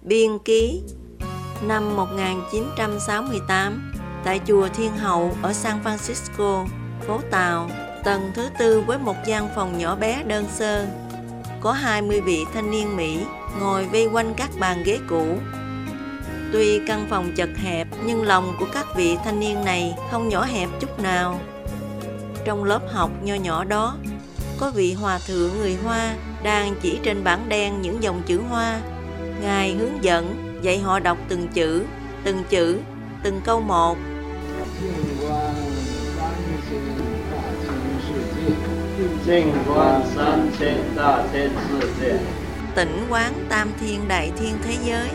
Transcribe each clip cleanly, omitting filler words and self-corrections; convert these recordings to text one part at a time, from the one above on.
Biên ký năm 1968 tại chùa Thiên Hậu ở San Francisco, phố Tàu, tầng thứ 4 với một gian phòng nhỏ bé đơn sơ. Có 20 vị thanh niên Mỹ ngồi vây quanh các bàn ghế cũ. Tuy căn phòng chật hẹp nhưng lòng của các vị thanh niên này không nhỏ hẹp chút nào. Trong lớp học nho nhỏ đó, có vị hòa thượng người Hoa đang chỉ trên bảng đen những dòng chữ Hoa. Ngài hướng dẫn dạy họ đọc từng chữ, từng câu một. Tĩnh quán tam thiên đại thiên thế giới.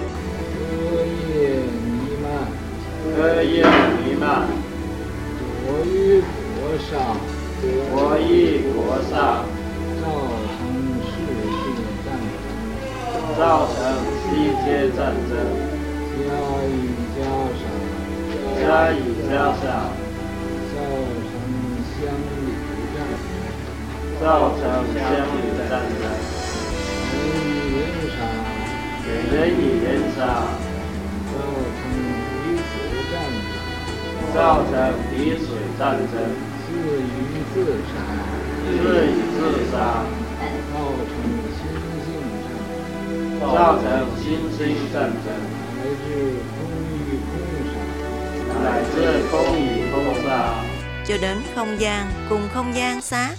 Cho đến không gian cùng không gian sát,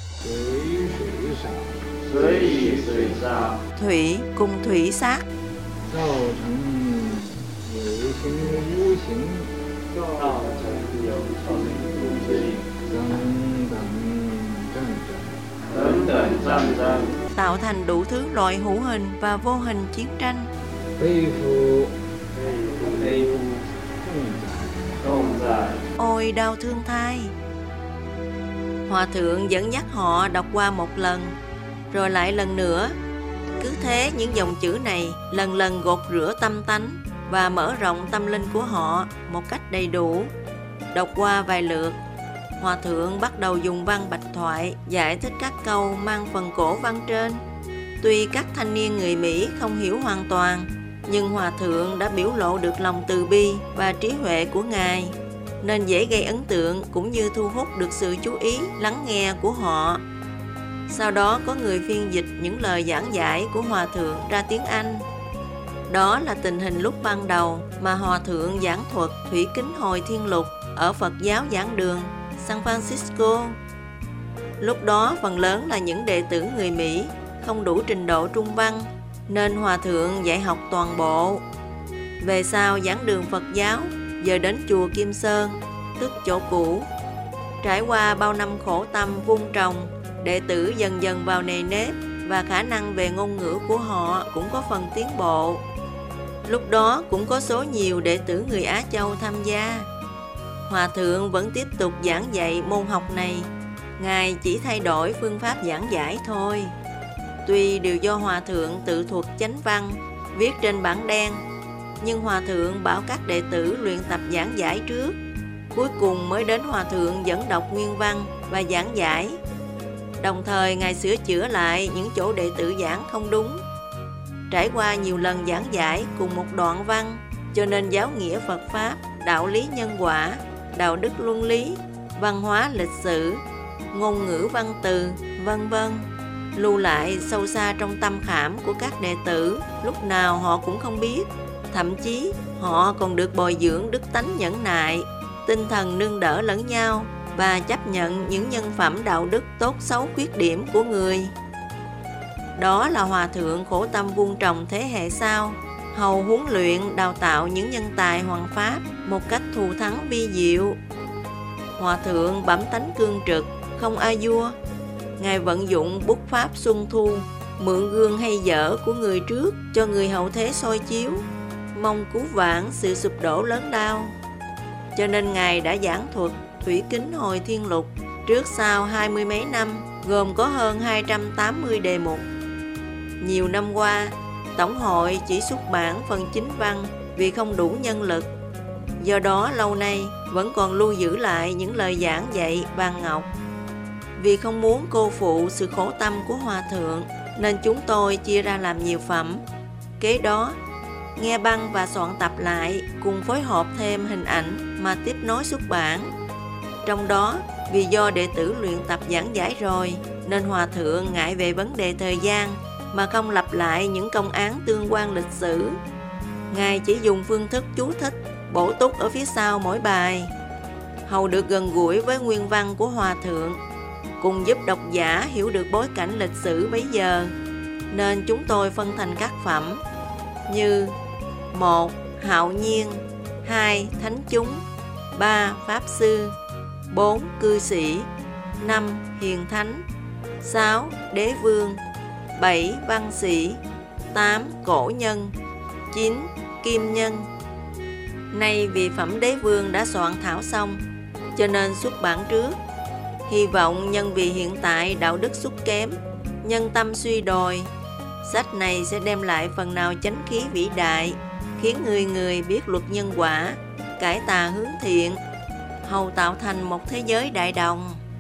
thủy cùng thủy sát, tạo thành đủ thứ loại hữu hình và vô hình chiến tranh. Ôi đau thương thai. Hòa thượng dẫn dắt họ đọc qua một lần, rồi lại lần nữa. Cứ thế những dòng chữ này lần lần gột rửa tâm tánh và mở rộng tâm linh của họ một cách đầy đủ. Đọc qua vài lượt, Hòa thượng bắt đầu dùng văn bạch thoại giải thích các câu mang phần cổ văn trên. Tuy các thanh niên người Mỹ không hiểu hoàn toàn, nhưng Hòa thượng đã biểu lộ được lòng từ bi và trí huệ của Ngài, nên dễ gây ấn tượng cũng như thu hút được sự chú ý lắng nghe của họ. Sau đó có người phiên dịch những lời giảng giải của Hòa thượng ra tiếng Anh. Đó là tình hình lúc ban đầu mà Hòa thượng giảng thuật thủy kính hồi thiên lục ở Phật giáo giảng đường San Francisco. Lúc đó phần lớn là những đệ tử người Mỹ không đủ trình độ trung văn, nên Hòa thượng dạy học toàn bộ. Về sau giảng đường Phật giáo giờ đến chùa Kim Sơn, tức chỗ cũ. Trải qua bao năm khổ tâm vun trồng, đệ tử dần dần vào nề nếp và khả năng về ngôn ngữ của họ cũng có phần tiến bộ. Lúc đó cũng có số nhiều đệ tử người Á Châu tham gia. Hòa thượng vẫn tiếp tục giảng dạy môn học này. Ngài chỉ thay đổi phương pháp giảng giải thôi. Tuy đều do Hòa thượng tự thuật chánh văn, viết trên bảng đen, nhưng Hòa thượng bảo các đệ tử luyện tập giảng giải trước. Cuối cùng mới đến Hòa thượng dẫn đọc nguyên văn và giảng giải. Đồng thời Ngài sửa chữa lại những chỗ đệ tử giảng không đúng. Trải qua nhiều lần giảng giải cùng một đoạn văn, cho nên giáo nghĩa Phật Pháp, đạo lý nhân quả, đạo đức luân lý, văn hóa lịch sử, ngôn ngữ văn từ, vân vân, lưu lại sâu xa trong tâm khảm của các đệ tử, lúc nào họ cũng không biết. Thậm chí họ còn được bồi dưỡng đức tánh nhẫn nại, tinh thần nương đỡ lẫn nhau và chấp nhận những nhân phẩm đạo đức tốt xấu khuyết điểm của người. Đó là Hòa thượng khổ tâm vun trồng thế hệ sau, hầu huấn luyện đào tạo những nhân tài hoằng pháp một cách thù thắng vi diệu. Hòa thượng bẩm tánh cương trực, không a vua. Ngài vận dụng bút pháp xuân thu, mượn gương hay dở của người trước cho người hậu thế soi chiếu, mong cứu vãn sự sụp đổ lớn lao. Cho nên Ngài đã giảng thuật thủy kính hồi thiên lục trước sau 20 mấy năm, gồm có hơn 280 đề mục. Nhiều năm qua, Tổng hội chỉ xuất bản phần chính văn vì không đủ nhân lực. Do đó lâu nay vẫn còn lưu giữ lại những lời giảng dạy vàng ngọc. Vì không muốn cô phụ sự khổ tâm của Hòa thượng, nên chúng tôi chia ra làm nhiều phẩm. Kế đó, nghe băng và soạn tập lại, cùng phối hợp thêm hình ảnh mà tiếp nối xuất bản. Trong đó, vì do đệ tử luyện tập giảng giải rồi, nên Hòa Thượng ngại về vấn đề thời gian mà không lặp lại những công án tương quan lịch sử. Ngài chỉ dùng phương thức chú thích, bổ túc ở phía sau mỗi bài, hầu được gần gũi với nguyên văn của Hòa Thượng, cùng giúp độc giả hiểu được bối cảnh lịch sử bấy giờ. Nên chúng tôi phân thành các phẩm như 1. Hạo nhiên, 2. Thánh chúng, 3. Pháp sư, 4. Cư sĩ, 5. Hiền thánh, 6. Đế vương, 7. Văn sĩ, 8. Cổ nhân, 9. Kim nhân. Nay vì phẩm đế vương đã soạn thảo xong, cho nên xuất bản trước. Hy vọng nhân vì hiện tại đạo đức sút kém, nhân tâm suy đồi, sách này sẽ đem lại phần nào chánh khí vĩ đại, khiến người người biết luật nhân quả, cải tà hướng thiện, hầu tạo thành một thế giới đại đồng.